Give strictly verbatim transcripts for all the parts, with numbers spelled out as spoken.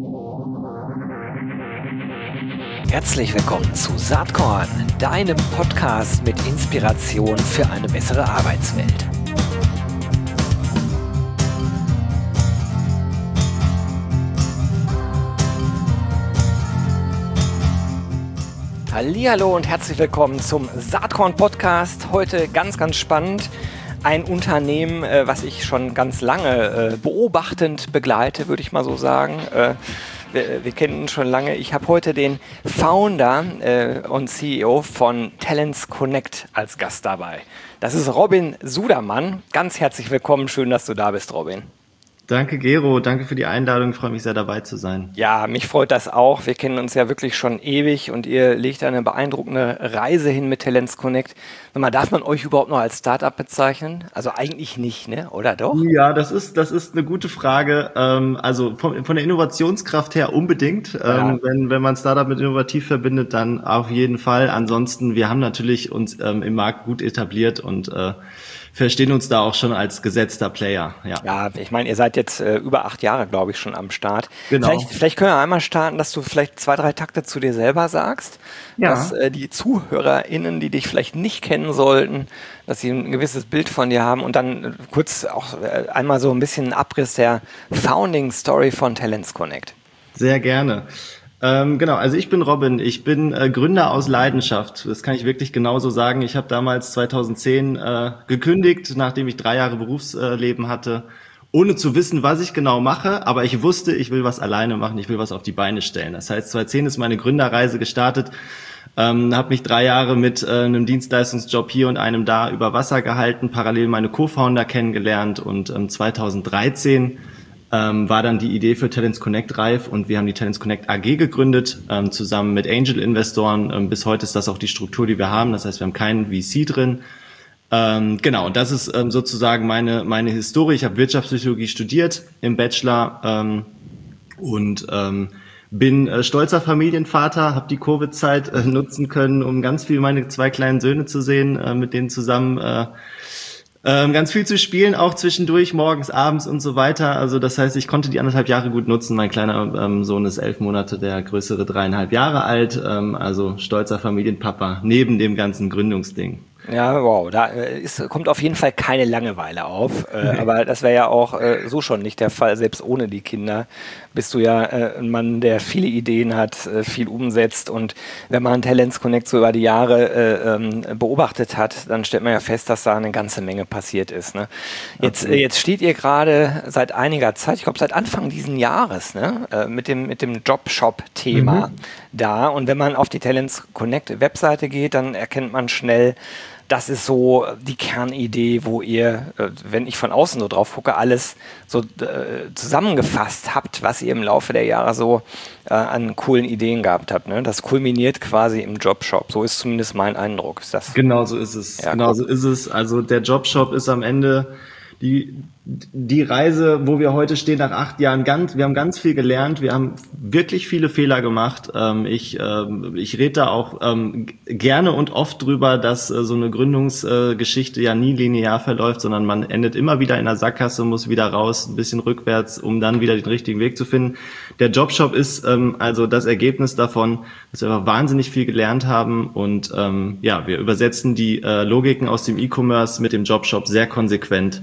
Herzlich willkommen zu Saatkorn, deinem Podcast mit Inspiration für eine bessere Arbeitswelt. Hallihallo und herzlich willkommen zum Saatkorn Podcast. Heute ganz, ganz spannend. Ein Unternehmen, äh, was ich schon ganz lange äh, beobachtend begleite, würde ich mal so sagen. Äh, wir, wir kennen ihn schon lange. Ich habe heute den Founder äh, und C E O von Talents Connect als Gast dabei. Das ist Robin Sudermann. Ganz herzlich willkommen. Schön, dass du da bist, Robin. Danke, Gero. Danke für die Einladung. Ich freue mich sehr, dabei zu sein. Ja, mich freut das auch. Wir kennen uns ja wirklich schon ewig und ihr legt eine beeindruckende Reise hin mit Talents Connect. Sag mal, darf man euch überhaupt noch als Startup bezeichnen? Also eigentlich nicht, ne? Oder doch? Ja, das ist, das ist eine gute Frage. Ähm, also von, von der Innovationskraft her unbedingt. Ja. Ähm, wenn, wenn man Startup mit innovativ verbindet, dann auf jeden Fall. Ansonsten, wir haben natürlich uns ähm, im Markt gut etabliert und äh, verstehen uns da auch schon als gesetzter Player. Ja, ja, ich meine, ihr seid jetzt äh, über acht Jahre, glaube ich, schon am Start. Genau. Vielleicht, vielleicht können wir einmal starten, dass du vielleicht zwei, drei Takte zu dir selber sagst, Ja. dass äh, die ZuhörerInnen, die dich vielleicht nicht kennen sollten, dass sie ein gewisses Bild von dir haben und dann äh, kurz auch äh, einmal so ein bisschen einen Abriss der Founding Story von Talents Connect. Sehr gerne. Ähm, genau, also ich bin Robin, ich bin äh, Gründer aus Leidenschaft, das kann ich wirklich genauso sagen. Ich habe damals zweitausendzehn äh, gekündigt, nachdem ich drei Jahre Berufsleben hatte, ohne zu wissen, was ich genau mache, aber ich wusste, ich will was alleine machen, ich will was auf die Beine stellen. Das heißt, zweitausendzehn ist meine Gründerreise gestartet, ähm, habe mich drei Jahre mit äh, einem Dienstleistungsjob hier und einem da über Wasser gehalten, parallel meine Co-Founder kennengelernt und ähm, zweitausenddreizehn Ähm, war dann die Idee für Talents Connect reif und wir haben die Talents Connect A G gegründet, ähm, zusammen mit Angel-Investoren. Ähm, bis heute ist das auch die Struktur, die wir haben. Das heißt, wir haben keinen V C drin. Ähm, genau, das ist ähm, sozusagen meine meine Historie. Ich habe Wirtschaftspsychologie studiert im Bachelor ähm, und ähm, bin äh, stolzer Familienvater, habe die Covid-Zeit äh, nutzen können, um ganz viel meine zwei kleinen Söhne zu sehen, äh, mit denen zusammen äh, Ähm, ganz viel zu spielen, auch zwischendurch, morgens, abends und so weiter. Also das heißt, ich konnte die anderthalb Jahre gut nutzen. Mein kleiner ähm, Sohn ist elf Monate, der größere dreieinhalb Jahre alt. Ähm, also stolzer Familienpapa neben dem ganzen Gründungsding. Ja, wow, da äh, ist, kommt auf jeden Fall keine Langeweile auf, äh, aber das wäre ja auch äh, so schon nicht der Fall, selbst ohne die Kinder bist du ja äh, ein Mann, der viele Ideen hat, äh, viel umsetzt und wenn man Talents Connect so über die Jahre äh, ähm, beobachtet hat, dann stellt man ja fest, dass da eine ganze Menge passiert ist. Ne? Jetzt, äh, jetzt steht ihr gerade seit einiger Zeit, ich glaube seit Anfang diesen Jahres, ne? äh, mit dem, mit dem Jobshop-Thema mhm. da und wenn man auf die Talents Connect Webseite geht, dann erkennt man schnell, das ist so die Kernidee, wo ihr, wenn ich von außen so drauf gucke, alles so äh, zusammengefasst habt, was ihr im Laufe der Jahre so äh, an coolen Ideen gehabt habt. Ne? Das kulminiert quasi im Jobshop. So ist zumindest mein Eindruck. Ist das? Genau so ist es. Ja, genau so ist es. Also der Jobshop ist am Ende die die Reise, wo wir heute stehen nach acht Jahren, ganz, wir haben ganz viel gelernt, wir haben wirklich viele Fehler gemacht. Ähm, ich ähm, ich rede da auch ähm, gerne und oft drüber, dass äh, so eine Gründungsgeschichte äh, ja nie linear verläuft, sondern man endet immer wieder in der Sackgasse, muss wieder raus, ein bisschen rückwärts, um dann wieder den richtigen Weg zu finden. Der Jobshop ist ähm, also das Ergebnis davon, dass wir wahnsinnig viel gelernt haben und ähm, ja, wir übersetzen die äh, Logiken aus dem E-Commerce mit dem Jobshop sehr konsequent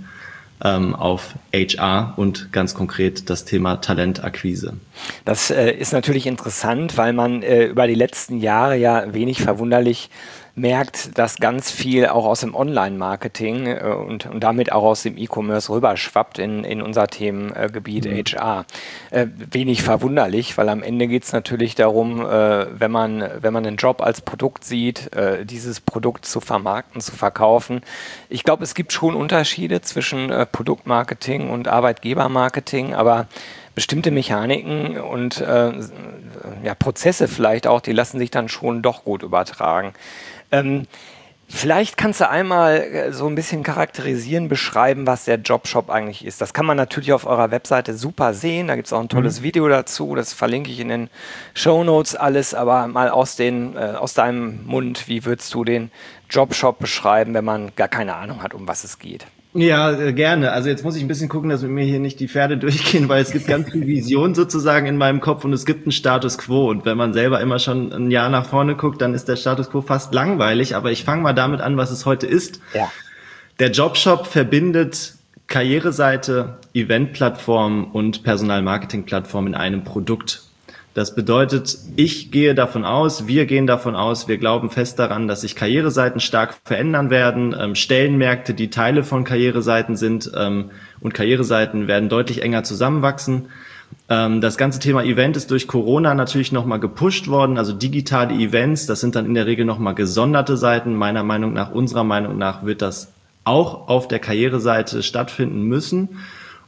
auf H R und ganz konkret das Thema Talentakquise. Das äh, ist natürlich interessant, weil man äh, über die letzten Jahre ja wenig verwunderlich merkt, dass ganz viel auch aus dem Online-Marketing äh, und, und damit auch aus dem E-Commerce rüberschwappt in, in unser Themengebiet mhm. H R. Äh, wenig verwunderlich, weil am Ende geht es natürlich darum, äh, wenn man, wenn man einen Job als Produkt sieht, äh, dieses Produkt zu vermarkten, zu verkaufen. Ich glaube, es gibt schon Unterschiede zwischen äh, Produktmarketing und Arbeitgebermarketing, aber bestimmte Mechaniken und äh, ja, Prozesse vielleicht auch, die lassen sich dann schon doch gut übertragen. Ähm, vielleicht kannst du einmal so ein bisschen charakterisieren, beschreiben, was der Jobshop eigentlich ist. Das kann man natürlich auf eurer Webseite super sehen. Da gibt es auch ein tolles mhm. Video dazu. Das verlinke ich in den Shownotes alles. Aber mal aus, den, äh, aus deinem Mund, wie würdest du den Jobshop beschreiben, wenn man gar keine Ahnung hat, um was es geht? Ja, äh, gerne. Also jetzt muss ich ein bisschen gucken, dass mit mir hier nicht die Pferde durchgehen, weil es gibt ganz viel Vision sozusagen in meinem Kopf und es gibt einen Status quo. Und wenn man selber immer schon ein Jahr nach vorne guckt, dann ist der Status quo fast langweilig. Aber ich fange mal damit an, was es heute ist. Ja. Der Jobshop verbindet Karriereseite, Eventplattform und Personalmarketingplattform in einem Produkt. Das bedeutet, ich gehe davon aus, wir gehen davon aus, wir glauben fest daran, dass sich Karriereseiten stark verändern werden, ähm, Stellenmärkte, die Teile von Karriereseiten sind, ähm, und Karriereseiten werden deutlich enger zusammenwachsen. Ähm, das ganze Thema Event ist durch Corona natürlich nochmal gepusht worden, also digitale Events, das sind dann in der Regel nochmal gesonderte Seiten. Meiner Meinung nach, unserer Meinung nach wird das auch auf der Karriereseite stattfinden müssen.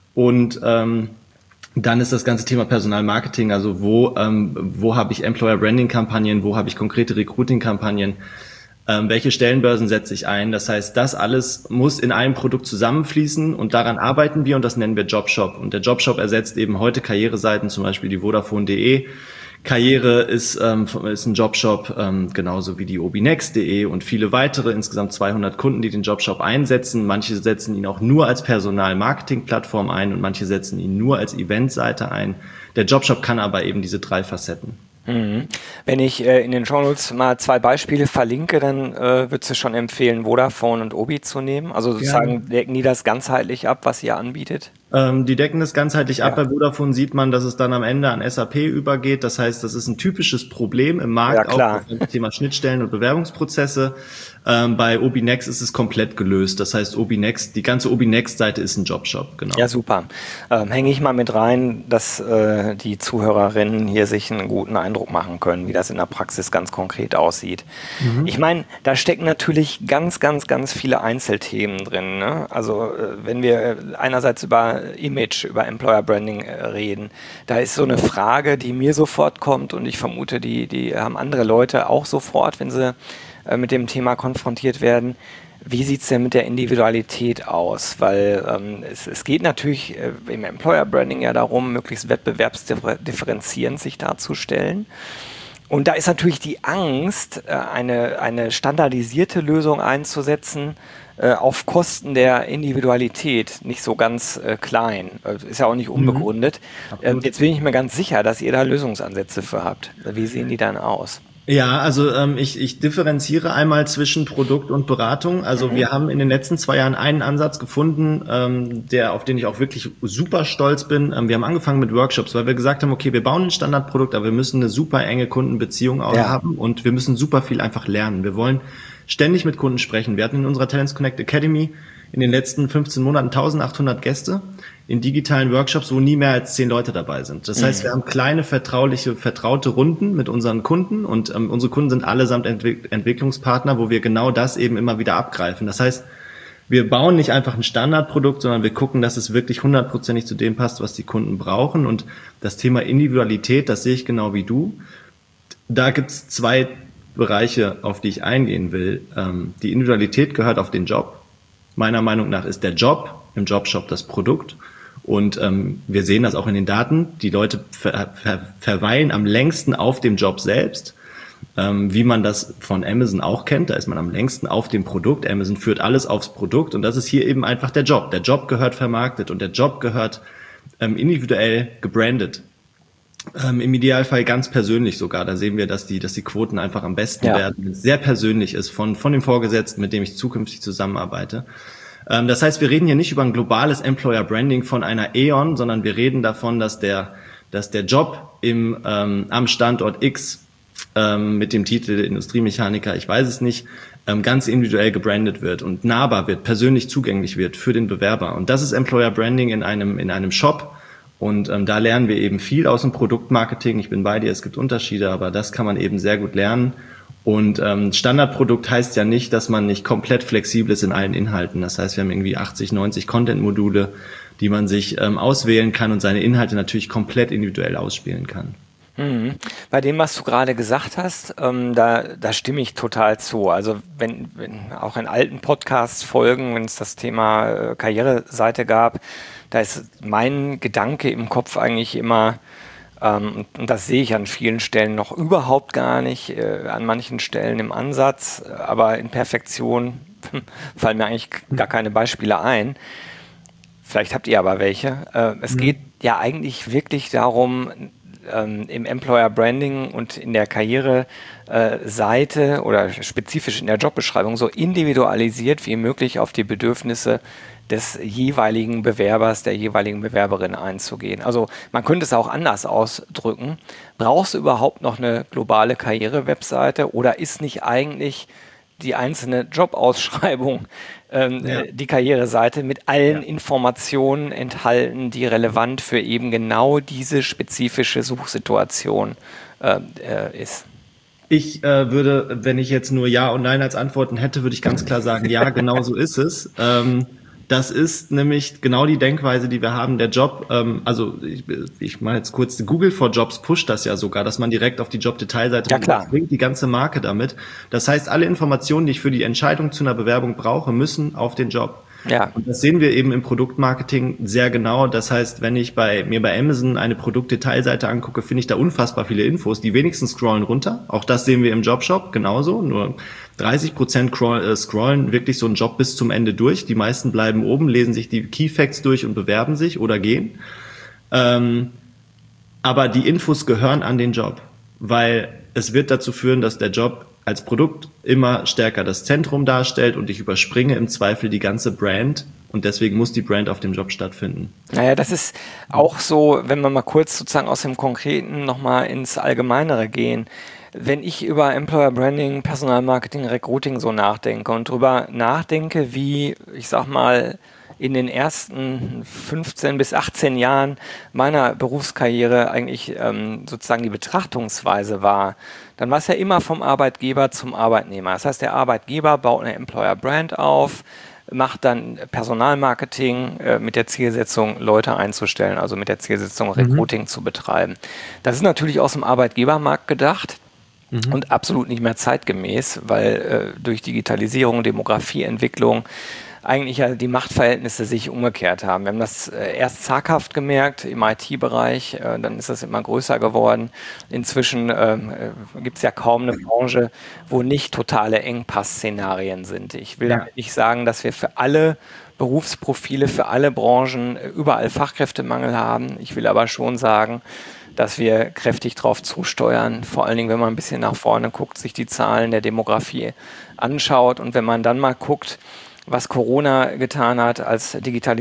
Und ähm, dann ist das ganze Thema Personalmarketing, also wo ähm, wo habe ich Employer-Branding-Kampagnen, wo habe ich konkrete Recruiting-Kampagnen, ähm, welche Stellenbörsen setze ich ein. Das heißt, das alles muss in einem Produkt zusammenfließen und daran arbeiten wir und das nennen wir Jobshop. Und der Jobshop ersetzt eben heute Karriereseiten, zum Beispiel die Vodafone punkt de. Karriere ist, ähm, ist ein Jobshop, ähm, genauso wie die obinext punkt de und viele weitere, insgesamt zweihundert Kunden, die den Jobshop einsetzen. Manche setzen ihn auch nur als Personal-Marketing-Plattform ein und manche setzen ihn nur als Eventseite ein. Der Jobshop kann aber eben diese drei Facetten. Mhm. Wenn ich äh, in den Shownotes mal zwei Beispiele verlinke, dann äh, würdest du schon empfehlen, Vodafone und Obi zu nehmen? Also sozusagen Ja. decken die das ganzheitlich ab, was ihr anbietet? Ähm, die decken das ganzheitlich ab. Ja. Bei Vodafone sieht man, dass es dann am Ende an S A P übergeht. Das heißt, das ist ein typisches Problem im Markt, Ja, klar. auch das Thema Schnittstellen und Bewerbungsprozesse. Ähm, bei obinext ist es komplett gelöst. Das heißt, obinext, die ganze obinext-Seite ist ein Jobshop. Genau. Ja, super. Ähm, hänge ich mal mit rein, dass äh, die Zuhörerinnen hier sich einen guten Eindruck machen können, wie das in der Praxis ganz konkret aussieht. Mhm. Ich meine, da stecken natürlich ganz, ganz, ganz viele Einzelthemen drin. Ne? Also äh, wenn wir einerseits über Image, über Employer Branding äh, reden, da ist so eine Frage, die mir sofort kommt und ich vermute, die, die haben andere Leute auch sofort, wenn sie äh, mit dem Thema konfrontiert werden. Wie sieht es denn mit der Individualität aus? Weil ähm, es, es geht natürlich äh, im Employer Branding ja darum, möglichst wettbewerbsdifferenzierend sich darzustellen. Und da ist natürlich die Angst, äh, eine, eine standardisierte Lösung einzusetzen, äh, auf Kosten der Individualität nicht so ganz äh, klein. Äh, ist ja auch nicht unbegründet. Mhm. Äh, jetzt bin ich mir ganz sicher, dass ihr da Lösungsansätze für habt. Wie sehen die dann aus? Ja, also ähm, ich, ich differenziere einmal zwischen Produkt und Beratung. Also mhm. wir haben in den letzten zwei Jahren einen Ansatz gefunden, ähm, der auf den ich auch wirklich super stolz bin. Ähm, wir haben angefangen mit Workshops, weil wir gesagt haben, okay, wir bauen ein Standardprodukt, aber wir müssen eine super enge Kundenbeziehung auch ja. haben und wir müssen super viel einfach lernen. Wir wollen ständig mit Kunden sprechen. Wir hatten in unserer Talents Connect Academy in den letzten fünfzehn Monaten eintausendachthundert Gäste in digitalen Workshops, wo nie mehr als zehn Leute dabei sind. Das heißt, wir haben kleine, vertrauliche, vertraute Runden mit unseren Kunden und ähm, unsere Kunden sind allesamt Entwick- Entwicklungspartner, wo wir genau das eben immer wieder abgreifen. Das heißt, wir bauen nicht einfach ein Standardprodukt, sondern wir gucken, dass es wirklich hundertprozentig zu dem passt, was die Kunden brauchen. Und das Thema Individualität, das sehe ich genau wie du. Da gibt's zwei Bereiche, auf die ich eingehen will. Ähm, die Individualität gehört auf den Job. Meiner Meinung nach ist der Job im Jobshop das Produkt. Und ähm, wir sehen das auch in den Daten. Die Leute ver- ver- verweilen am längsten auf dem Job selbst, ähm, wie man das von Amazon auch kennt. Da ist man am längsten auf dem Produkt. Amazon führt alles aufs Produkt und das ist hier eben einfach der Job. Der Job gehört vermarktet und der Job gehört ähm, individuell gebrandet. Ähm, Im Idealfall ganz persönlich sogar. Da sehen wir, dass die, dass die Quoten einfach am besten ja. werden, wenn es sehr persönlich ist von, von dem Vorgesetzten, mit dem ich zukünftig zusammenarbeite. Ähm, das heißt, wir reden hier nicht über ein globales Employer Branding von einer E.ON, sondern wir reden davon, dass der, dass der Job im, ähm, am Standort X ähm, mit dem Titel Industriemechaniker, ich weiß es nicht, ähm, ganz individuell gebrandet wird und nahbar wird, persönlich zugänglich wird für den Bewerber. Und das ist Employer Branding in einem, in einem Shop. Und ähm, da lernen wir eben viel aus dem Produktmarketing. Ich bin bei dir, es gibt Unterschiede, aber das kann man eben sehr gut lernen. Und ähm, Standardprodukt heißt ja nicht, dass man nicht komplett flexibel ist in allen Inhalten. Das heißt, wir haben irgendwie achtzig, neunzig Content-Module, die man sich ähm, auswählen kann und seine Inhalte natürlich komplett individuell ausspielen kann. Mhm. Bei dem, was du gerade gesagt hast, ähm, da, da stimme ich total zu. Also wenn, wenn auch in alten Podcast-Folgen, wenn es das Thema äh, Karriereseite gab, da ist mein Gedanke im Kopf eigentlich immer, ähm, und das sehe ich an vielen Stellen noch überhaupt gar nicht, äh, an manchen Stellen im Ansatz, aber in Perfektion fallen mir eigentlich gar keine Beispiele ein. Vielleicht habt ihr aber welche. Äh, es mhm. geht ja eigentlich wirklich darum, ähm, im Employer Branding und in der Karriereseite äh, oder spezifisch in der Jobbeschreibung so individualisiert wie möglich auf die Bedürfnisse des jeweiligen Bewerbers, der jeweiligen Bewerberin einzugehen. Also man könnte es auch anders ausdrücken. Brauchst du überhaupt noch eine globale Karriere-Webseite oder ist nicht eigentlich die einzelne Jobausschreibung ähm, ja. die Karriereseite mit allen ja. Informationen enthalten, die relevant für eben genau diese spezifische Suchsituation äh, äh, ist? Ich äh, würde, wenn ich jetzt nur Ja und Nein als Antworten hätte, würde ich ganz klar sagen, ja, genau so ist es. Ähm, Das ist nämlich genau die Denkweise, die wir haben. Der Job, ähm, also ich, ich mache jetzt kurz, Google for Jobs pusht das ja sogar, dass man direkt auf die Jobdetailseite ja, klar. bringt, die ganze Marke damit. Das heißt, alle Informationen, die ich für die Entscheidung zu einer Bewerbung brauche, müssen auf den Job. Ja. Und das sehen wir eben im Produktmarketing sehr genau. Das heißt, wenn ich bei mir bei Amazon eine Produktdetailseite angucke, finde ich da unfassbar viele Infos. Die wenigsten scrollen runter. Auch das sehen wir im Jobshop genauso. Nur dreißig Prozent scrollen wirklich so einen Job bis zum Ende durch. Die meisten bleiben oben, lesen sich die Key Facts durch und bewerben sich oder gehen. Ähm, aber die Infos gehören an den Job, weil es wird dazu führen, dass der Job als Produkt immer stärker das Zentrum darstellt und ich überspringe im Zweifel die ganze Brand und deswegen muss die Brand auf dem Job stattfinden. Naja, das ist auch so, wenn wir mal kurz sozusagen aus dem Konkreten nochmal ins Allgemeinere gehen. Wenn ich über Employer Branding, Personalmarketing, Recruiting so nachdenke und drüber nachdenke, wie, ich sag mal, in den ersten fünfzehn bis achtzehn Jahren meiner Berufskarriere eigentlich ähm, sozusagen die Betrachtungsweise war, dann war es ja immer vom Arbeitgeber zum Arbeitnehmer. Das heißt, der Arbeitgeber baut eine Employer Brand auf, macht dann Personalmarketing äh, mit der Zielsetzung, Leute einzustellen, also mit der Zielsetzung, Recruiting mhm. zu betreiben. Das ist natürlich aus dem Arbeitgebermarkt gedacht. Mhm. Und absolut nicht mehr zeitgemäß, weil äh, durch Digitalisierung, Demografieentwicklung eigentlich ja die Machtverhältnisse sich umgekehrt haben. Wir haben das äh, erst zaghaft gemerkt im I T-Bereich, äh, dann ist das immer größer geworden. Inzwischen äh, äh, gibt es ja kaum eine Branche, wo nicht totale Engpass-Szenarien sind. Ich will ja. damit nicht sagen, dass wir für alle Berufsprofile, für alle Branchen äh, überall Fachkräftemangel haben. Ich will aber schon sagen, dass wir kräftig drauf zusteuern, vor allen Dingen, wenn man ein bisschen nach vorne guckt, sich die Zahlen der Demografie anschaut und wenn man dann mal guckt, was Corona getan hat als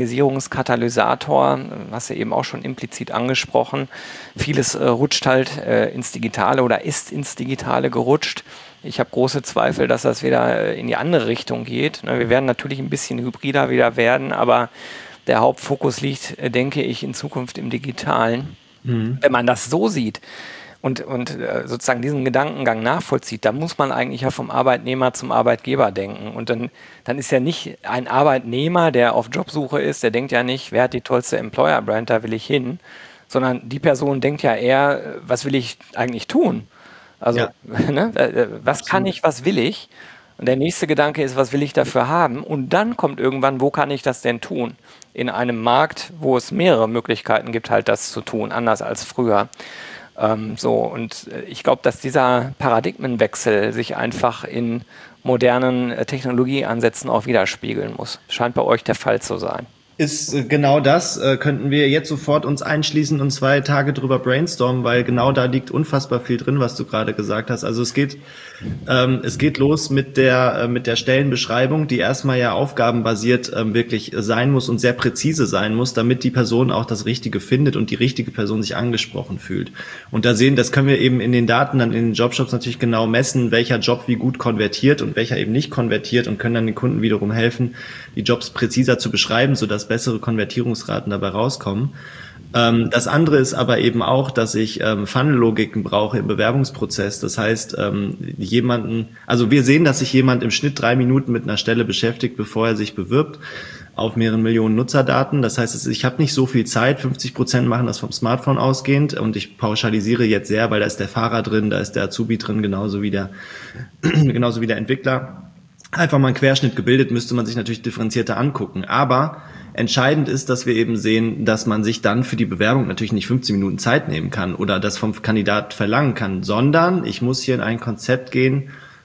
Digitalisierungskatalysator, hast du eben auch schon implizit angesprochen. Vieles äh, rutscht halt äh, ins Digitale oder ist ins Digitale gerutscht. Ich habe große Zweifel, dass das wieder in die andere Richtung geht. Wir werden natürlich ein bisschen hybrider wieder werden, aber der Hauptfokus liegt, denke ich, in Zukunft im Digitalen. Mhm. Wenn man das so sieht und, und sozusagen diesen Gedankengang nachvollzieht, dann muss man eigentlich ja vom Arbeitnehmer zum Arbeitgeber denken. Und dann, dann ist ja nicht ein Arbeitnehmer, der auf Jobsuche ist, der denkt ja nicht, wer hat die tollste Employer-Brand, da will ich hin, sondern die Person denkt ja eher, was will ich eigentlich tun? Also, ja. ne, was kann ich, was will ich? Und der nächste Gedanke ist, was will ich dafür haben? Und dann kommt irgendwann, wo kann ich das denn tun? In einem Markt, wo es mehrere Möglichkeiten gibt, halt das zu tun, anders als früher. Ähm, so, und ich glaube, dass dieser Paradigmenwechsel sich einfach in modernen Technologieansätzen auch widerspiegeln muss. Scheint bei euch der Fall zu sein. Ist genau das, äh, könnten wir jetzt sofort uns einschließen und zwei Tage drüber brainstormen, weil genau da liegt unfassbar viel drin, was du gerade gesagt hast. Also es geht, ähm, es geht los mit der, äh, mit der Stellenbeschreibung, die erstmal ja aufgabenbasiert ähm, wirklich sein muss und sehr präzise sein muss, damit die Person auch das Richtige findet und die richtige Person sich angesprochen fühlt. Und da sehen, das können wir eben in den Daten dann in den Jobshops natürlich genau messen, welcher Job wie gut konvertiert und welcher eben nicht konvertiert und können dann den Kunden wiederum helfen, die Jobs präziser zu beschreiben, sodass bessere Konvertierungsraten dabei rauskommen. Ähm, das andere ist aber eben auch, dass ich ähm, Funnel-Logiken brauche im Bewerbungsprozess. Das heißt, ähm, jemanden, also wir sehen, dass sich jemand im Schnitt drei Minuten mit einer Stelle beschäftigt, bevor er sich bewirbt, auf mehreren Millionen Nutzerdaten. Das heißt, ich habe nicht so viel Zeit. fünfzig Prozent machen das vom Smartphone ausgehend und ich pauschalisiere jetzt sehr, weil da ist der Fahrer drin, da ist der Azubi drin, genauso wie der, genauso wie der Entwickler. Einfach mal einen Querschnitt gebildet, müsste man sich natürlich differenzierter angucken. Aber entscheidend ist, dass wir eben sehen, dass man sich dann für die Bewerbung natürlich nicht fünfzehn Minuten Zeit nehmen kann oder das vom Kandidat verlangen kann, sondern ich muss hier in ein Konzept gehen,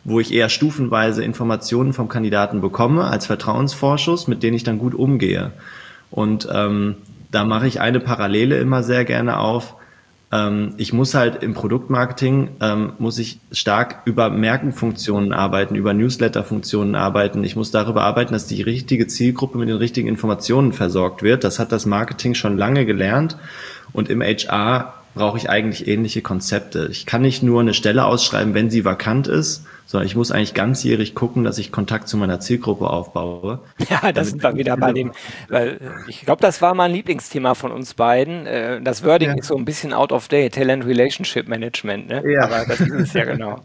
wo ich eher stufenweise Informationen vom Kandidaten bekomme als Vertrauensvorschuss, mit denen ich dann gut umgehe. Und ähm, da mache ich eine Parallele immer sehr gerne auf. Ähm, ich muss halt im Produktmarketing, ähm, muss ich stark über Merkenfunktionen arbeiten, über Newsletter-Funktionen arbeiten. Ich muss darüber arbeiten, dass die richtige Zielgruppe mit den richtigen Informationen versorgt wird. Das hat das Marketing schon lange gelernt. Und im H R brauche ich eigentlich ähnliche Konzepte. Ich kann nicht nur eine Stelle ausschreiben, wenn sie vakant ist, sondern ich muss eigentlich ganzjährig gucken, dass ich Kontakt zu meiner Zielgruppe aufbaue. Ja, das sind wir wieder bei dem, weil ich glaube, das war mal ein Lieblingsthema von uns beiden. Äh, Das Wording Ja. ist so ein bisschen out of date, Talent Relationship Management, ne? Ja. Aber das ist es ja genau.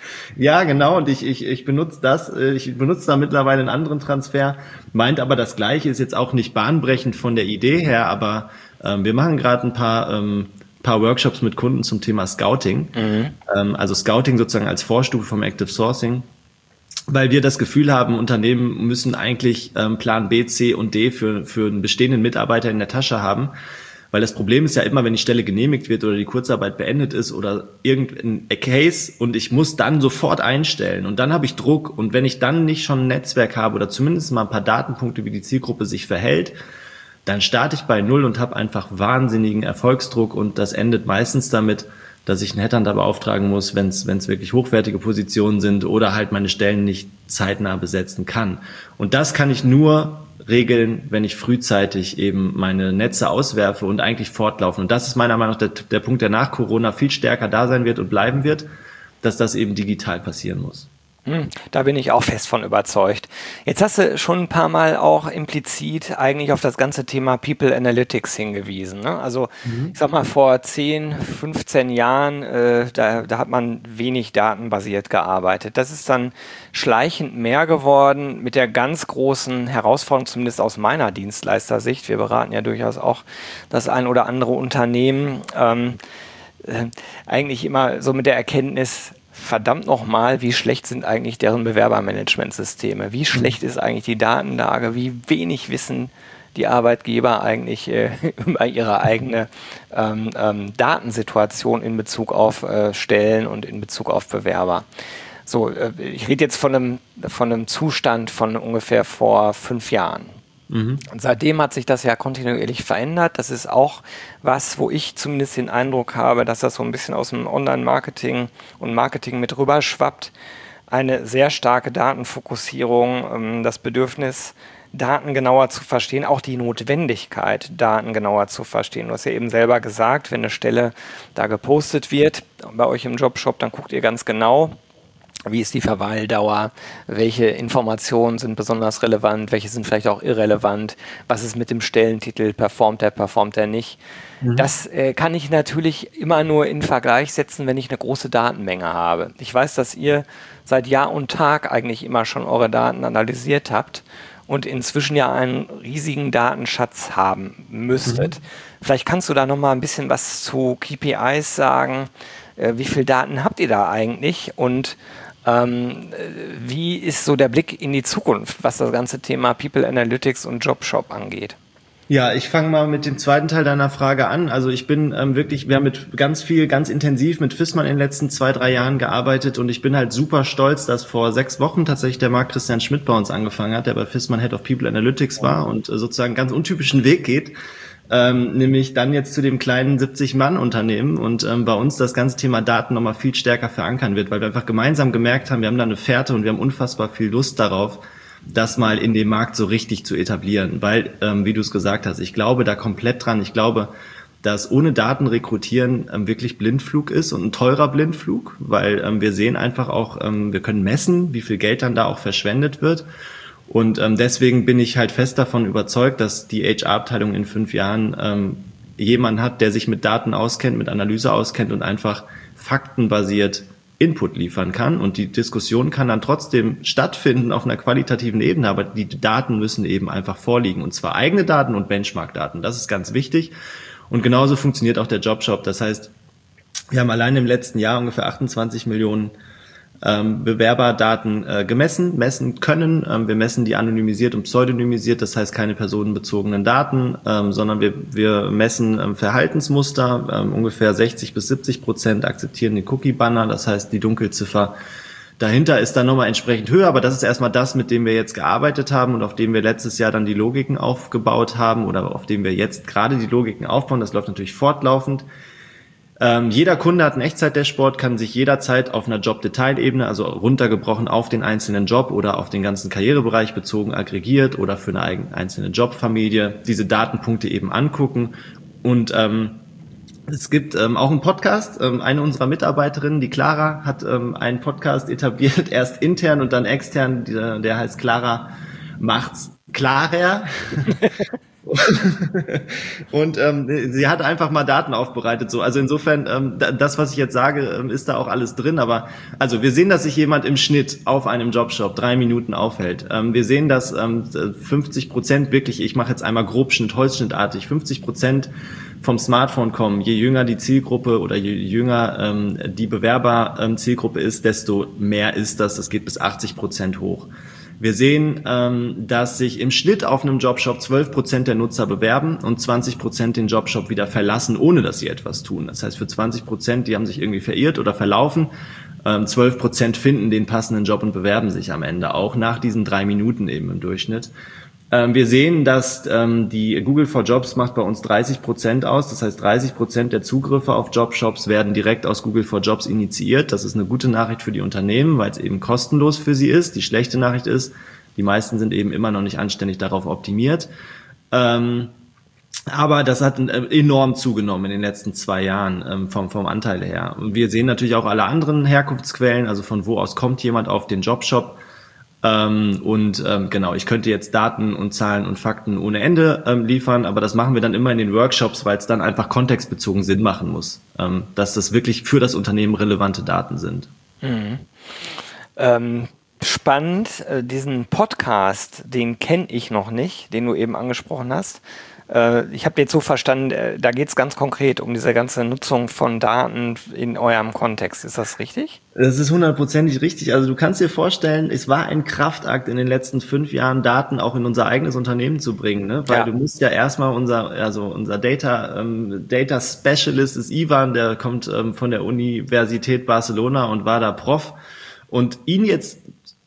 Ja, genau. Und ich, ich, ich benutze das, äh, ich benutze da mittlerweile einen anderen Transfer, meint aber das Gleiche, ist jetzt auch nicht bahnbrechend von der Idee her, aber ähm, wir machen gerade ein paar, ähm, paar Workshops mit Kunden zum Thema Scouting. Mhm. Ähm, also Scouting sozusagen als Vorstufe vom Active Sourcing, weil wir das Gefühl haben, Unternehmen müssen eigentlich ähm, Plan B, C und D für, für einen bestehenden Mitarbeiter in der Tasche haben. Weil das Problem ist ja immer, wenn die Stelle genehmigt wird oder die Kurzarbeit beendet ist oder irgendein Case und ich muss dann sofort einstellen und dann habe ich Druck und wenn ich dann nicht schon ein Netzwerk habe oder zumindest mal ein paar Datenpunkte, wie die Zielgruppe sich verhält, dann starte ich bei Null und habe einfach wahnsinnigen Erfolgsdruck und das endet meistens damit, dass ich einen Headhunter beauftragen muss, wenn es wenn es wirklich hochwertige Positionen sind oder halt meine Stellen nicht zeitnah besetzen kann. Und das kann ich nur regeln, wenn ich frühzeitig eben meine Netze auswerfe und eigentlich fortlaufen. Und das ist meiner Meinung nach der, der Punkt, der nach Corona viel stärker da sein wird und bleiben wird, dass das eben digital passieren muss. Hm, Da bin ich auch fest von überzeugt. Jetzt hast du schon ein paar Mal auch implizit eigentlich auf das ganze Thema People Analytics hingewiesen, ne? Also ich sag mal, vor zehn, fünfzehn Jahren, äh, da, da hat man wenig datenbasiert gearbeitet. Das ist dann schleichend mehr geworden mit der ganz großen Herausforderung, zumindest aus meiner Dienstleistersicht. Wir beraten ja durchaus auch das ein oder andere Unternehmen. Ähm, äh, eigentlich immer so mit der Erkenntnis, verdammt nochmal, wie schlecht sind eigentlich deren Bewerbermanagementsysteme? Wie schlecht ist eigentlich die Datenlage? Wie wenig wissen die Arbeitgeber eigentlich äh, über ihre eigene ähm, ähm, Datensituation in Bezug auf äh, Stellen und in Bezug auf Bewerber? So, äh, ich rede jetzt von einem, von einem Zustand von ungefähr vor fünf Jahren. Und seitdem hat sich das ja kontinuierlich verändert. Das ist auch was, wo ich zumindest den Eindruck habe, dass das so ein bisschen aus dem Online-Marketing und Marketing mit rüberschwappt. Eine sehr starke Datenfokussierung, ähm, das Bedürfnis, Daten genauer zu verstehen, auch die Notwendigkeit, Daten genauer zu verstehen. Du hast ja eben selber gesagt, wenn eine Stelle da gepostet wird, bei euch im Jobshop, dann guckt ihr ganz genau, wie ist die Verweildauer? Welche Informationen sind besonders relevant? Welche sind vielleicht auch irrelevant? Was ist mit dem Stellentitel? Performt er, performt er nicht? Mhm. Das äh, kann ich natürlich immer nur in Vergleich setzen, wenn ich eine große Datenmenge habe. Ich weiß, dass ihr seit Jahr und Tag eigentlich immer schon eure Daten analysiert habt und inzwischen ja einen riesigen Datenschatz haben müsstet. Mhm. Vielleicht kannst du da noch mal ein bisschen was zu K P Is sagen. Äh, wie viel Daten habt ihr da eigentlich? Und Ähm, wie ist so der Blick in die Zukunft, was das ganze Thema People Analytics und Jobshop angeht? Ja, ich fange mal mit dem zweiten Teil deiner Frage an. Also ich bin ähm, wirklich, wir haben mit ganz viel, ganz intensiv mit Fissmann in den letzten zwei, drei Jahren gearbeitet und ich bin halt super stolz, dass vor sechs Wochen tatsächlich der Marc Christian Schmidt bei uns angefangen hat, der bei Fissmann Head of People Analytics war und äh, sozusagen einen ganz untypischen Weg geht. Ähm, nämlich dann jetzt zu dem kleinen siebzig-Mann-Unternehmen und ähm, bei uns das ganze Thema Daten nochmal viel stärker verankern wird, weil wir einfach gemeinsam gemerkt haben, wir haben da eine Fährte und wir haben unfassbar viel Lust darauf, das mal in dem Markt so richtig zu etablieren, weil, ähm, wie du es gesagt hast, ich glaube da komplett dran, ich glaube, dass ohne Daten rekrutieren ähm, wirklich Blindflug ist und ein teurer Blindflug, weil ähm, wir sehen einfach auch, ähm, wir können messen, wie viel Geld dann da auch verschwendet wird. Und ähm, deswegen bin ich halt fest davon überzeugt, dass die H R-Abteilung in fünf Jahren ähm, jemanden hat, der sich mit Daten auskennt, mit Analyse auskennt und einfach faktenbasiert Input liefern kann. Und die Diskussion kann dann trotzdem stattfinden auf einer qualitativen Ebene, aber die Daten müssen eben einfach vorliegen. Und zwar eigene Daten und Benchmark-Daten. Das ist ganz wichtig. Und genauso funktioniert auch der Jobshop. Das heißt, wir haben allein im letzten Jahr ungefähr achtundzwanzig Millionen Ähm, Bewerberdaten äh, gemessen, messen können. Ähm, wir messen die anonymisiert und pseudonymisiert, das heißt keine personenbezogenen Daten, ähm, sondern wir, wir messen ähm, Verhaltensmuster. Ähm, ungefähr sechzig bis siebzig Prozent akzeptieren den Cookie-Banner, das heißt die Dunkelziffer, Dahinter ist dann nochmal entsprechend höher, aber das ist erstmal das, mit dem wir jetzt gearbeitet haben und auf dem wir letztes Jahr dann die Logiken aufgebaut haben oder auf dem wir jetzt gerade die Logiken aufbauen. Das läuft natürlich fortlaufend. Ähm, jeder Kunde hat ein Echtzeit-Dashboard, kann sich jederzeit auf einer Job-Detail-Ebene, also runtergebrochen auf den einzelnen Job oder auf den ganzen Karrierebereich bezogen, aggregiert oder für eine eigene, einzelne Jobfamilie, diese Datenpunkte eben angucken. Und ähm, es gibt ähm, auch einen Podcast. Ähm, eine unserer Mitarbeiterinnen, die Clara, hat ähm, einen Podcast etabliert, erst intern und dann extern. Der, der heißt Clara macht's klarer. Und ähm, sie hat einfach mal Daten aufbereitet. So, also insofern, ähm, das, was ich jetzt sage, ähm, ist da auch alles drin. Aber also wir sehen, dass sich jemand im Schnitt auf einem Jobshop drei Minuten aufhält. Ähm, wir sehen, dass ähm, fünfzig Prozent wirklich, ich mache jetzt einmal Grobschnitt, Holzschnittartig, fünfzig Prozent vom Smartphone kommen. Je jünger die Zielgruppe oder je jünger ähm, die Bewerber-Zielgruppe ist, desto mehr ist das. Das geht bis achtzig Prozent hoch. Wir sehen, ähm, dass sich im Schnitt auf einem Jobshop zwölf Prozent der Nutzer bewerben und zwanzig Prozent den Jobshop wieder verlassen, ohne dass sie etwas tun. Das heißt, für zwanzig Prozent, die haben sich irgendwie verirrt oder verlaufen, ähm, zwölf Prozent finden den passenden Job und bewerben sich am Ende auch nach diesen drei Minuten eben im Durchschnitt. Ähm, wir sehen, dass ähm, die Google for Jobs macht bei uns dreißig Prozent aus. Das heißt, dreißig Prozent der Zugriffe auf Jobshops werden direkt aus Google for Jobs initiiert. Das ist eine gute Nachricht für die Unternehmen, weil es eben kostenlos für sie ist. Die schlechte Nachricht ist, die meisten sind eben immer noch nicht anständig darauf optimiert. Ähm, aber das hat enorm zugenommen in den letzten zwei Jahren ähm, vom, vom Anteil her. Und wir sehen natürlich auch alle anderen Herkunftsquellen, also von wo aus kommt jemand auf den Jobshop. Ähm, und ähm, genau, ich könnte jetzt Daten und Zahlen und Fakten ohne Ende ähm, liefern, aber das machen wir dann immer in den Workshops, weil es dann einfach kontextbezogen Sinn machen muss, ähm, dass das wirklich für das Unternehmen relevante Daten sind. Mhm. Ähm, spannend, äh, diesen Podcast, den kenne ich noch nicht, den du eben angesprochen hast. Ich habe jetzt so verstanden, da geht es ganz konkret um diese ganze Nutzung von Daten in eurem Kontext. Ist das richtig? Das ist hundertprozentig richtig. Also du kannst dir vorstellen, es war ein Kraftakt in den letzten fünf Jahren, Daten auch in unser eigenes Unternehmen zu bringen, ne? Weil ja. Du musst ja erstmal unser, also unser Data, ähm, Data Specialist ist Ivan, der kommt ähm, von der Universität Barcelona und war da Prof. Und ihn jetzt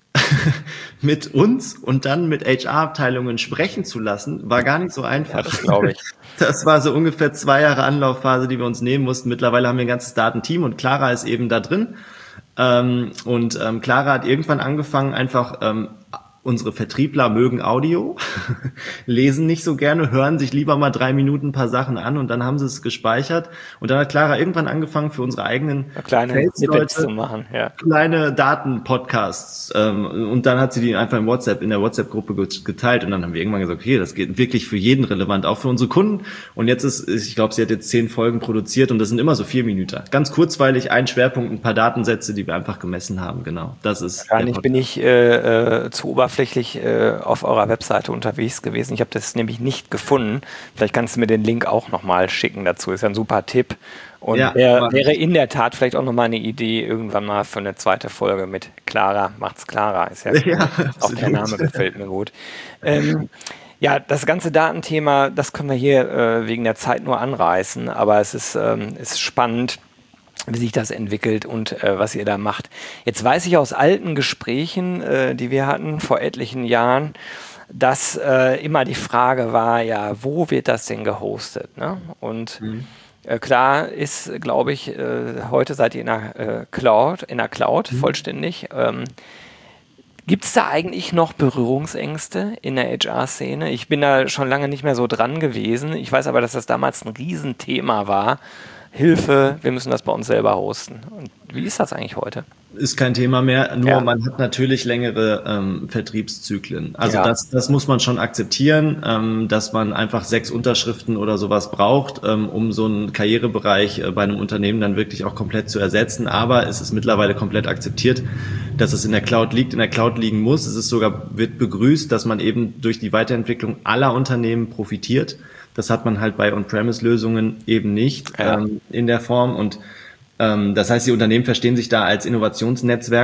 mit uns und dann mit H R-Abteilungen sprechen zu lassen, war gar nicht so einfach. Ja, das glaube ich. Das war so ungefähr zwei Jahre Anlaufphase, die wir uns nehmen mussten. Mittlerweile haben wir ein ganzes Datenteam und Clara ist eben da drin. Ähm, und ähm, Clara hat irgendwann angefangen, einfach ähm, unsere Vertriebler mögen Audio, lesen nicht so gerne, hören sich lieber mal drei Minuten ein paar Sachen an und dann haben sie es gespeichert. Und dann hat Clara irgendwann angefangen, für unsere eigenen ja, kleine Snippets zu machen, ja. kleine Datenpodcasts. Ähm, und dann hat sie die einfach in WhatsApp, in der WhatsApp-Gruppe geteilt. Und dann haben wir irgendwann gesagt, okay, das geht wirklich für jeden relevant, auch für unsere Kunden. Und jetzt ist, ich glaube, sie hat jetzt zehn Folgen produziert und das sind immer so vier Minuten. Ganz kurzweilig, ein Schwerpunkt, ein paar Datensätze, die wir einfach gemessen haben. Genau, das ist. Wahrscheinlich bin ich äh, zu oberflächlich äh, auf eurer Webseite unterwegs gewesen. Ich habe das nämlich nicht gefunden. Vielleicht kannst du mir den Link auch nochmal schicken dazu. Ist ja ein super Tipp. Und ja, wär, wäre in der Tat vielleicht auch nochmal eine Idee, irgendwann mal für eine zweite Folge mit Clara, macht's Clara. Ist ja, ja auch der Name gefällt mir gut. Ähm, ja, das ganze Datenthema, das können wir hier äh, wegen der Zeit nur anreißen, aber es ist, ähm, ist spannend, wie sich das entwickelt und äh, was ihr da macht. Jetzt weiß ich aus alten Gesprächen, äh, die wir hatten vor etlichen Jahren, dass äh, immer die Frage war, ja, wo wird das denn gehostet? Ne? Und mhm. äh, klar ist, glaube ich, äh, heute seid ihr in der äh, Cloud, in der Cloud mhm. vollständig. Ähm, Gibt es da eigentlich noch Berührungsängste in der H R-Szene? Ich bin da schon lange nicht mehr so dran gewesen. Ich weiß aber, dass das damals ein Riesenthema war. Hilfe, wir müssen das bei uns selber hosten. Und wie ist das eigentlich heute? Ist kein Thema mehr, nur ja. man hat natürlich längere ähm, Vertriebszyklen. Also ja. das, das muss man schon akzeptieren, ähm, dass man einfach sechs Unterschriften oder sowas braucht, ähm, um so einen Karrierebereich äh, bei einem Unternehmen dann wirklich auch komplett zu ersetzen. Aber es ist mittlerweile komplett akzeptiert, dass es in der Cloud liegt, in der Cloud liegen muss. Es ist sogar, wird begrüßt, dass man eben durch die Weiterentwicklung aller Unternehmen profitiert. Das hat man halt bei On-Premise-Lösungen eben nicht ja. ähm, in der Form. Und ähm, das heißt, die Unternehmen verstehen sich da als Innovationsnetzwerk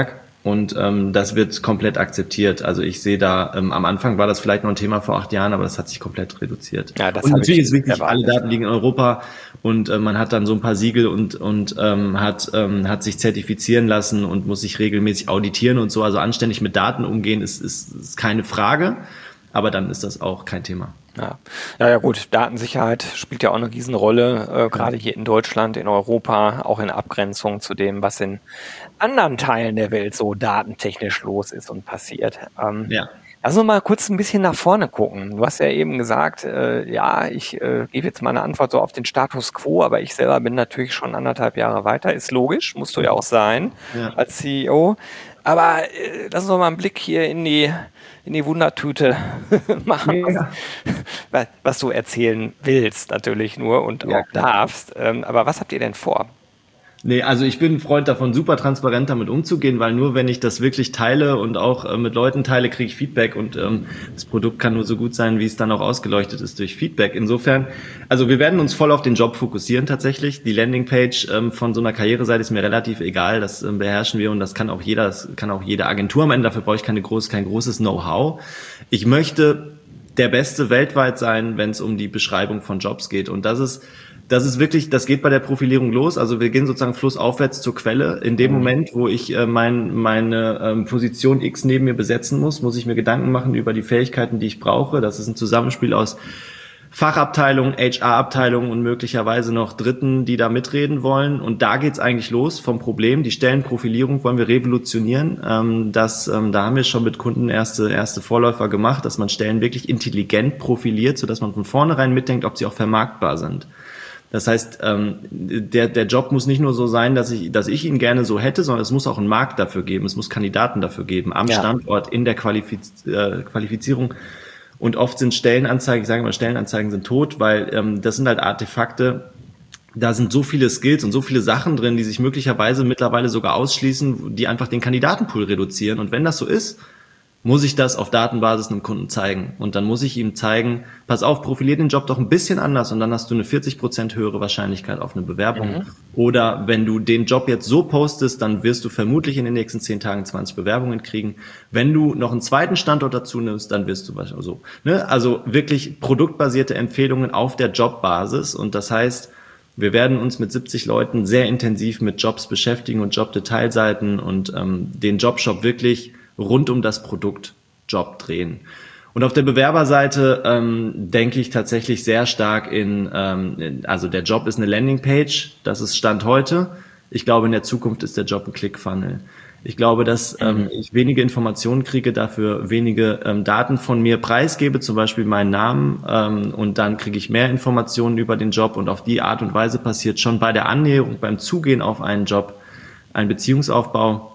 und ähm, das wird komplett akzeptiert. Also ich sehe da, ähm, am Anfang war das vielleicht noch ein Thema vor acht Jahren, aber das hat sich komplett reduziert. Ja, das Und habe natürlich ich ist wirklich, alle erwartet. Daten liegen in Europa und äh, man hat dann so ein paar Siegel und und ähm, hat ähm, hat sich zertifizieren lassen und muss sich regelmäßig auditieren und so. Also anständig mit Daten umgehen ist, ist, ist keine Frage, aber dann ist das auch kein Thema. Ja. Ja, ja, gut, Datensicherheit spielt ja auch eine Riesenrolle, äh, gerade hier in Deutschland, in Europa, auch in Abgrenzung zu dem, was in anderen Teilen der Welt so datentechnisch los ist und passiert. Ähm, Ja. lass uns mal kurz ein bisschen nach vorne gucken. Du hast ja eben gesagt, äh, ja, ich äh, gebe jetzt mal eine Antwort so auf den Status quo, aber ich selber bin natürlich schon anderthalb Jahre weiter. Ist logisch, musst du ja auch sein Ja. als C E O. Aber äh, lass uns doch mal einen Blick hier in die, in die Wundertüte machen, was, Ja. was, was du erzählen willst natürlich nur und Ja, auch klar. darfst. Ähm, aber was habt ihr denn vor? Nee, also ich bin ein Freund davon, super transparent damit umzugehen, weil nur wenn ich das wirklich teile und auch äh, mit Leuten teile, kriege ich Feedback und ähm, das Produkt kann nur so gut sein, wie es dann auch ausgeleuchtet ist durch Feedback. Insofern, also wir werden uns voll auf den Job fokussieren tatsächlich. Die Landingpage ähm, von so einer Karriereseite ist mir relativ egal, das ähm, beherrschen wir und das kann auch jeder, das kann auch jede Agentur am Ende, dafür brauche ich keine groß, kein großes Know-how. Ich möchte der Beste weltweit sein, wenn es um die Beschreibung von Jobs geht und das ist Das ist wirklich, das geht bei der Profilierung los. Also wir gehen sozusagen flussaufwärts zur Quelle. In dem Mhm. Moment, wo ich äh, mein, meine ähm, Position X neben mir besetzen muss, muss ich mir Gedanken machen über die Fähigkeiten, die ich brauche. Das ist ein Zusammenspiel aus Fachabteilung, H R-Abteilung und möglicherweise noch Dritten, die da mitreden wollen. Und da geht's eigentlich los vom Problem. Die Stellenprofilierung wollen wir revolutionieren. Ähm, das, ähm, da haben wir schon mit Kunden erste, erste Vorläufer gemacht, dass man Stellen wirklich intelligent profiliert, sodass man von vornherein mitdenkt, ob sie auch vermarktbar sind. Das heißt, ähm, der, der Job muss nicht nur so sein, dass ich, dass ich ihn gerne so hätte, sondern es muss auch einen Markt dafür geben, es muss Kandidaten dafür geben, am Ja. Standort, in der Qualifiz äh, Qualifizierung. Und oft sind Stellenanzeigen, ich sage mal, Stellenanzeigen sind tot, weil ähm, das sind halt Artefakte, da sind so viele Skills und so viele Sachen drin, die sich möglicherweise mittlerweile sogar ausschließen, die einfach den Kandidatenpool reduzieren. Und wenn das so ist, muss ich das auf Datenbasis einem Kunden zeigen. Und dann muss ich ihm zeigen, pass auf, profilier den Job doch ein bisschen anders und dann hast du eine vierzig Prozent höhere Wahrscheinlichkeit auf eine Bewerbung. Mhm. Oder wenn du den Job jetzt so postest, dann wirst du vermutlich in den nächsten zehn Tagen zwanzig Bewerbungen kriegen. Wenn du noch einen zweiten Standort dazu nimmst, dann wirst du wahrscheinlich so. Ne? Also wirklich produktbasierte Empfehlungen auf der Jobbasis. Und das heißt, wir werden uns mit siebzig Leuten sehr intensiv mit Jobs beschäftigen und Jobdetailseiten und ähm, den Jobshop wirklich rund um das Produkt Job drehen. Und auf der Bewerberseite ähm, denke ich tatsächlich sehr stark in, ähm, in, also der Job ist eine Landingpage, das ist Stand heute. Ich glaube, in der Zukunft ist der Job ein Click-Funnel. Ich glaube, dass ähm, Mhm. ich wenige Informationen kriege, dafür wenige ähm, Daten von mir preisgebe, zum Beispiel meinen Namen, ähm, und dann kriege ich mehr Informationen über den Job und auf die Art und Weise passiert schon bei der Annäherung, beim Zugehen auf einen Job, ein Beziehungsaufbau,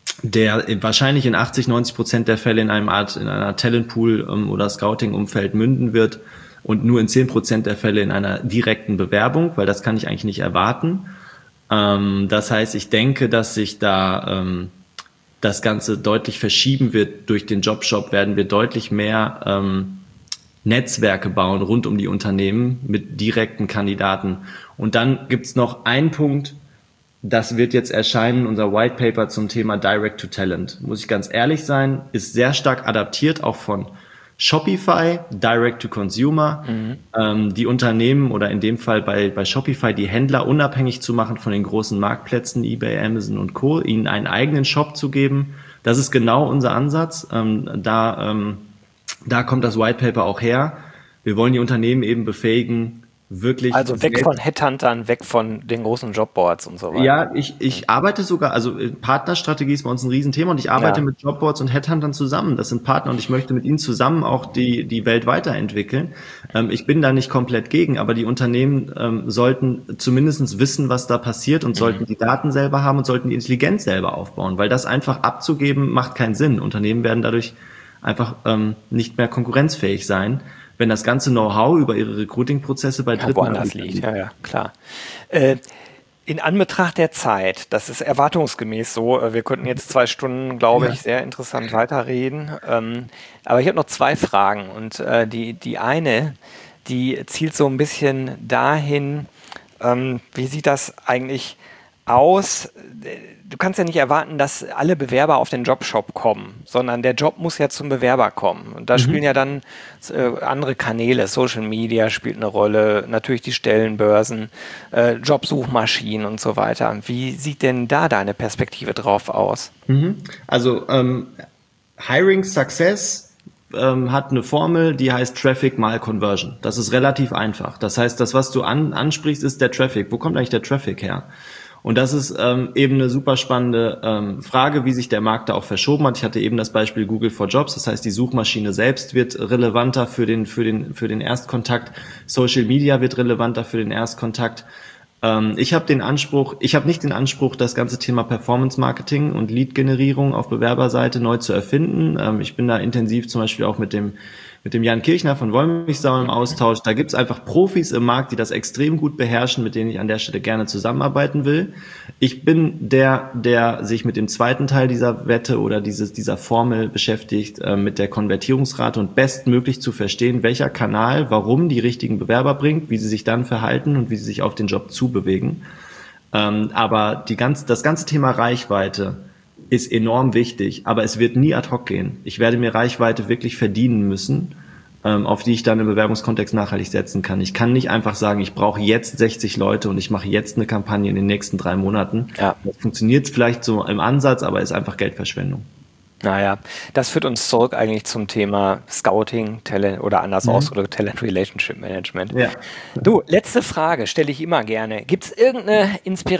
der wahrscheinlich in achtzig, neunzig Prozent der Fälle in einem Art, in einer Talentpool ähm, oder Scouting-Umfeld münden wird und nur in zehn Prozent der Fälle in einer direkten Bewerbung, weil das kann ich eigentlich nicht erwarten. Ähm, das heißt, ich denke, dass sich da ähm, das Ganze deutlich verschieben wird. Durch den Jobshop werden wir deutlich mehr ähm, Netzwerke bauen rund um die Unternehmen mit direkten Kandidaten. Und dann gibt's noch einen Punkt, das wird jetzt erscheinen, unser White Paper zum Thema Direct to Talent. Muss ich ganz ehrlich sein, ist sehr stark adaptiert, auch von Shopify, Direct to Consumer, Mhm. ähm, die Unternehmen oder in dem Fall bei, bei Shopify die Händler unabhängig zu machen von den großen Marktplätzen, eBay, Amazon und Co., ihnen einen eigenen Shop zu geben. Das ist genau unser Ansatz. Ähm, da, ähm, da kommt das White Paper auch her. Wir wollen die Unternehmen eben befähigen, wirklich Also weg selbst. von Headhuntern, weg von den großen Jobboards und so weiter. Ja, ich, ich arbeite sogar, also äh, Partnerstrategie ist bei uns ein Riesenthema und ich arbeite Ja. mit Jobboards und Headhuntern zusammen. Das sind Partner und ich möchte mit ihnen zusammen auch die, die Welt weiterentwickeln. Ähm, ich bin da nicht komplett gegen, aber die Unternehmen ähm, sollten zumindest wissen, was da passiert und sollten die Daten selber haben und sollten die Intelligenz selber aufbauen, weil das einfach abzugeben macht keinen Sinn. Unternehmen werden dadurch einfach ähm, nicht mehr konkurrenzfähig sein, wenn das ganze Know-how über ihre Recruiting-Prozesse bei Ja, Dritten woanders liegt, ja, ja, klar. Äh, in Anbetracht der Zeit, das ist erwartungsgemäß so, äh, wir könnten jetzt zwei Stunden, glaube Ja. ich, sehr interessant weiterreden. Ähm, aber ich habe noch zwei Fragen und äh, die, die eine, die zielt so ein bisschen dahin, ähm, wie sieht das eigentlich aus, du kannst ja nicht erwarten, dass alle Bewerber auf den Jobshop kommen, sondern der Job muss ja zum Bewerber kommen. Und da mhm. spielen ja dann äh, andere Kanäle, Social Media spielt eine Rolle, natürlich die Stellenbörsen, äh, Jobsuchmaschinen und so weiter. Wie sieht denn da deine Perspektive drauf aus? Mhm. Also ähm, Hiring Success ähm, hat eine Formel, die heißt Traffic mal Conversion. Das ist relativ einfach. Das heißt, das, was du an, ansprichst, ist der Traffic. Wo kommt eigentlich der Traffic her? Und das ist ähm, eben eine super spannende ähm, Frage, wie sich der Markt da auch verschoben hat. Ich hatte eben das Beispiel Google for Jobs. Das heißt, die Suchmaschine selbst wird relevanter für den, für den, für den Erstkontakt. Social Media wird relevanter für den Erstkontakt. Ähm, ich habe den Anspruch, ich habe nicht den Anspruch, das ganze Thema Performance Marketing und Lead-Generierung auf Bewerberseite neu zu erfinden. Ähm, ich bin da intensiv zum Beispiel auch mit dem mit dem Jan Kirchner von Wollmilchsau im Austausch. Da gibt's einfach Profis im Markt, die das extrem gut beherrschen, mit denen ich an der Stelle gerne zusammenarbeiten will. Ich bin der, der sich mit dem zweiten Teil dieser Wette oder dieses, dieser Formel beschäftigt, äh, mit der Konvertierungsrate und bestmöglich zu verstehen, welcher Kanal warum die richtigen Bewerber bringt, wie sie sich dann verhalten und wie sie sich auf den Job zubewegen. Ähm, aber die ganz, das ganze Thema Reichweite ist enorm wichtig, aber es wird nie ad hoc gehen. Ich werde mir Reichweite wirklich verdienen müssen, ähm, auf die ich dann im Bewerbungskontext nachhaltig setzen kann. Ich kann nicht einfach sagen, ich brauche jetzt sechzig Leute und ich mache jetzt eine Kampagne in den nächsten drei Monaten. Ja. Das funktioniert vielleicht so im Ansatz, aber ist einfach Geldverschwendung. Naja, das führt uns zurück eigentlich zum Thema Scouting, Talent oder anders mhm. ausgedrückt, Talent Relationship Management. Ja. Du, letzte Frage stelle ich immer gerne. Gibt es irgendeine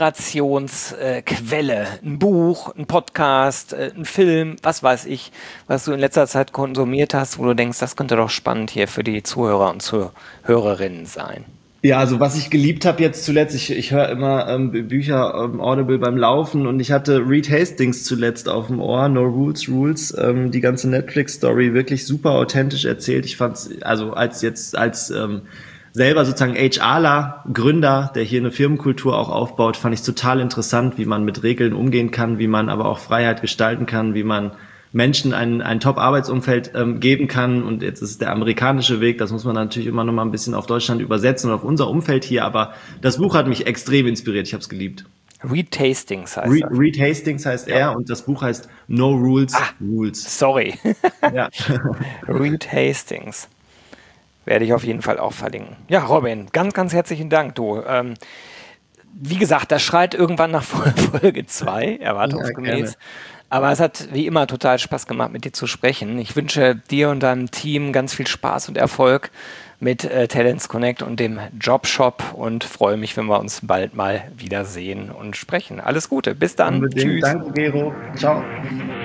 Inspirationsquelle, äh, ein Buch, ein Podcast, äh, ein Film, was weiß ich, was du in letzter Zeit konsumiert hast, wo du denkst, das könnte doch spannend hier für die Zuhörer und Zuhörerinnen sein? Ja, also was ich geliebt habe jetzt zuletzt, ich, ich höre immer ähm, Bücher ähm, Audible beim Laufen und ich hatte Reed Hastings zuletzt auf dem Ohr, No Rules, Rules, ähm, die ganze Netflix-Story wirklich super authentisch erzählt. Ich fand's, also als jetzt, als ähm, selber sozusagen HRler, Gründer, der hier eine Firmenkultur auch aufbaut, fand ich total interessant, wie man mit Regeln umgehen kann, wie man aber auch Freiheit gestalten kann, wie man Menschen ein, ein Top-Arbeitsumfeld ähm, geben kann. Und jetzt ist der amerikanische Weg, das muss man natürlich immer noch mal ein bisschen auf Deutschland übersetzen und auf unser Umfeld hier. Aber das Buch hat mich extrem inspiriert. Ich habe es geliebt. Reed Hastings heißt Reed, Reed Hastings heißt ja. er und das Buch heißt No Rules, ah, Rules. Sorry. Ja. Reed Hastings. Werde ich auf jeden Fall auch verlinken. Ja, Robin, ganz, ganz herzlichen Dank, du. Ähm, wie gesagt, das schreit irgendwann nach Folge zwei, erwartungsgemäß. Ja, aber es hat wie immer total Spaß gemacht, mit dir zu sprechen. Ich wünsche dir und deinem Team ganz viel Spaß und Erfolg mit äh, Talents Connect und dem Jobshop und freue mich, wenn wir uns bald mal wiedersehen und sprechen. Alles Gute, bis dann. Unbedingt. Tschüss. Danke, Gero. Ciao.